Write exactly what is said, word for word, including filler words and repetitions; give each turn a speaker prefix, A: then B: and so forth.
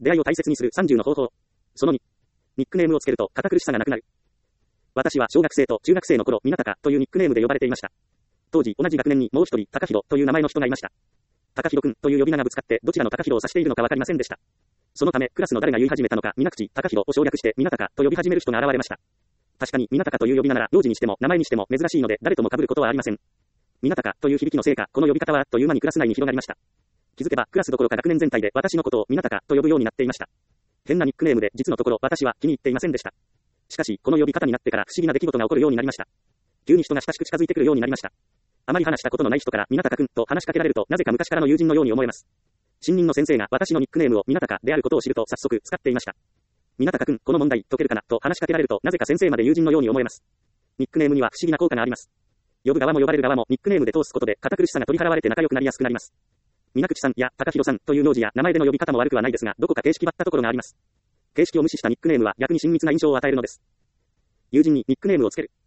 A: 出会いを大切にするさんじゅうの方法。そのに。ニックネームをつけると堅苦しさがなくなる。私は小学生と中学生の頃、みなたかというニックネームで呼ばれていました。当時同じ学年にもう一人、高弘という名前の人がいました。高弘くんという呼び名がぶつかってどちらの高弘を指しているのかわかりませんでした。そのため、クラスの誰が言い始めたのか、皆口、高弘を省略して、みなたかと呼び始める人が現れました。確かに、みなたかという呼び名なら、名字にしても、名前にしても珍しいので、誰とも被ることはありません。みなたかという響きのせいか、この呼び方はあっという間にクラス内に広がりました。気づけば、クラスどころか学年全体で私のことをみなたかと呼ぶようになっていました。変なニックネームで、実のところ、私は気に入っていませんでした。しかし、この呼び方になってから不思議な出来事が起こるようになりました。急に人が親しく近づいてくるようになりました。あまり話したことのない人から、みなたかくんと話しかけられると、なぜか昔からの友人のように思えます。新任の先生が私のニックネームをみなたかであることを知ると早速使っていました。みなたかくん、この問題解けるかなと話しかけられると、なぜか先生まで友人のように思えます。ニックネームには不思議な効果があります。呼ぶ側も呼ばれる側もニックネームで通すことで堅苦しさが取り払われて仲良くなりやすくなります。皆口さんや高弘さんという名字や名前での呼び方も悪くはないですが、どこか形式ばったところがあります。形式を無視したニックネームは逆に親密な印象を与えるのです。友人にニックネームをつける。